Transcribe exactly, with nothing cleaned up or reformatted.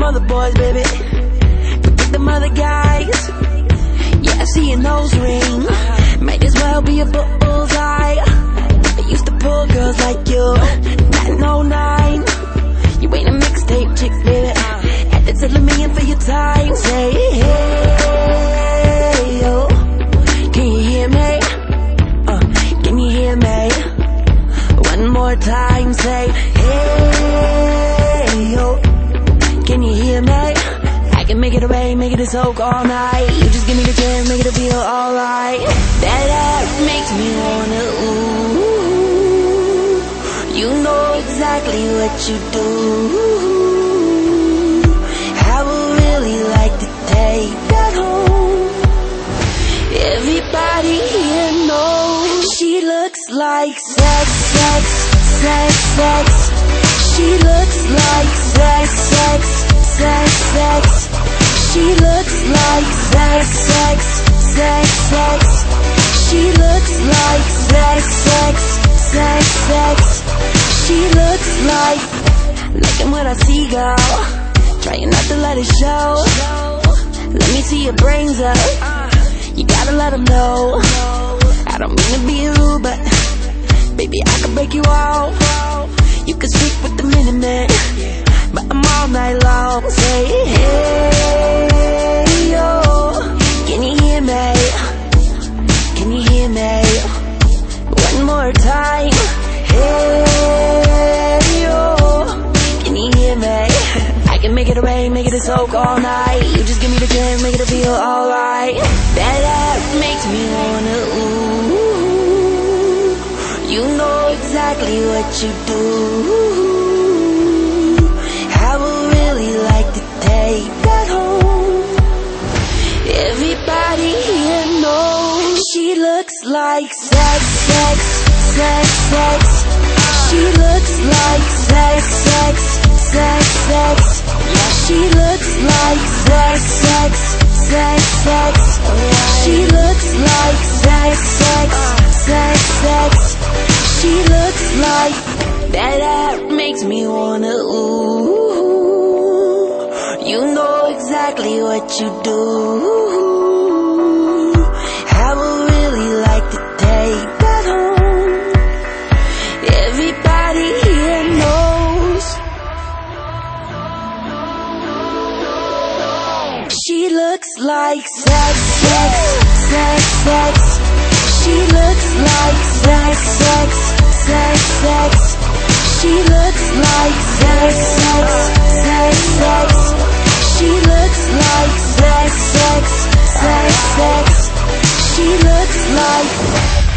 them other boys, baby. Forget them other guys. Yeah, I see your nose ring. Might as well be a bullseye. I used to pull girls like you back in oh nine. You ain't a mixtape chick, baby. Had to tell me in for your time. Say, hey, yo, can you hear me? Uh, can you hear me? One more time, say, hey, yo, can you hear me? I can make it a rain, make it a soak all night. You just give me the chance, make it feel alright. That ass makes me wanna ooh. You know exactly what you do. I would really like to take that home. Everybody here knows she looks like sex, sex, sex, sex. She looks like sex, sex, sex, sex. She looks like sex, sex, sex, sex. She looks like sex, sex, sex, sex. She looks like, liking what I see, girl. Trying not to let it show. Let me see your brains up. You gotta let them know. I don't mean to be rude, but baby, I can break you off. You can speak with the Minutemen, but I'm all night long. Say, hey, yo, can you hear me? Can you hear me? One more time. Hey, yo, can you hear me? I can make it a rain, make it a soak all night. You just give me the chance, make it feel alright. That ass makes me wanna ooh. You know exactly what you do. I would really like to take that home. Everybody here knows she looks like sex, sex, sex, sex. She looks like sex, sex, sex, sex. She looks like sex, sex, sex, sex. She looks like sex, sex, sex, sex. She looks like that ass makes me wanna ooh. You know exactly what you do. I would really like to take that home. Everybody here knows she looks like sex, sex, sex, sex. She looks like sex, sex, sex, sex. She looks like sex, sex, sex, sex. She looks like sex, sex, sex, sex. She looks like